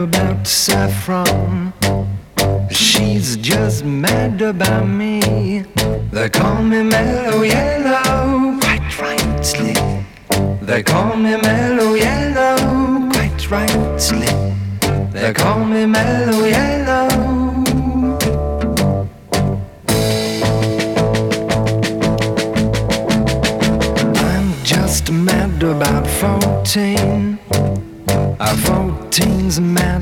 about saffron. She's just mad about me. They call me Mellow Yellow, quite rightly. They call me Mellow Yellow, quite rightly. They call me Mellow Yellow. I'm just mad about 14. 14's mad